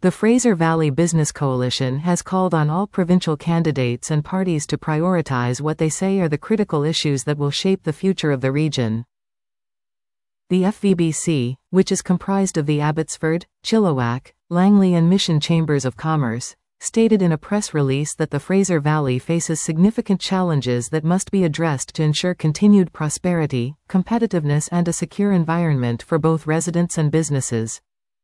The Fraser Valley Business Coalition has called on all provincial candidates and parties to prioritize what they say are the critical issues that will shape the future of the region. The FVBC, which is comprised of the Abbotsford, Chilliwack, Langley and Mission Chambers of Commerce, stated in a press release that the Fraser Valley faces significant challenges that must be addressed to ensure continued prosperity, competitiveness and a secure environment for both residents and businesses.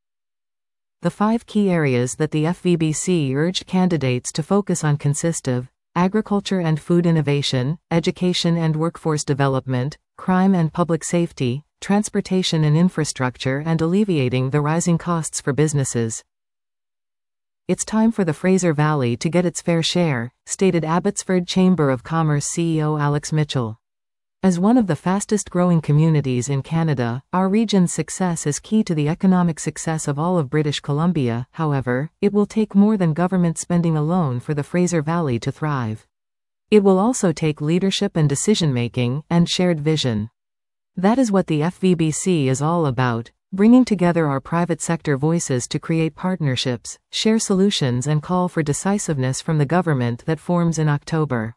The 5 key areas that the FVBC urged candidates to focus on consist of agriculture and food innovation, education and workforce development, crime and public safety, transportation and infrastructure, and alleviating the rising costs for businesses. It's time for the Fraser Valley to get its fair share, stated Abbotsford Chamber of Commerce CEO Alex Mitchell. As one of the fastest-growing communities in Canada, our region's success is key to the economic success of all of British Columbia. However, it will take more than government spending alone for the Fraser Valley to thrive. It will also take leadership and decision-making, and shared vision. That is what the FVBC is all about, bringing together our private sector voices to create partnerships, share solutions and call for decisiveness from the government that forms in October.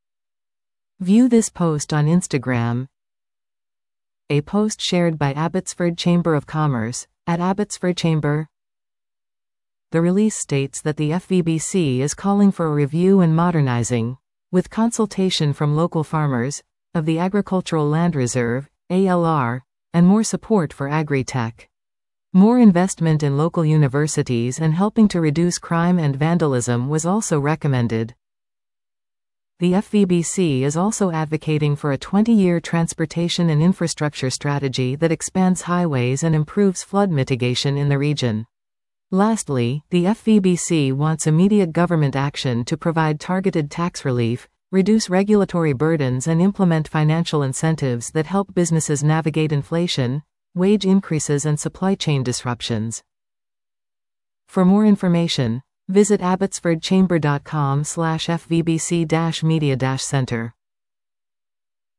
View this post on Instagram. A post shared by Abbotsford Chamber of Commerce, at Abbotsford Chamber. The release states that the FVBC is calling for a review and modernizing, with consultation from local farmers, of the Agricultural Land Reserve, ALR, and more support for agri-tech. More investment in local universities and helping to reduce crime and vandalism was also recommended. The FVBC is also advocating for a 20-year transportation and infrastructure strategy that expands highways and improves flood mitigation in the region. Lastly, the FVBC wants immediate government action to provide targeted tax relief, reduce regulatory burdens and implement financial incentives that help businesses navigate inflation, wage increases and supply chain disruptions. For more information, visit abbotsfordchamber.com/FVBC-media-center.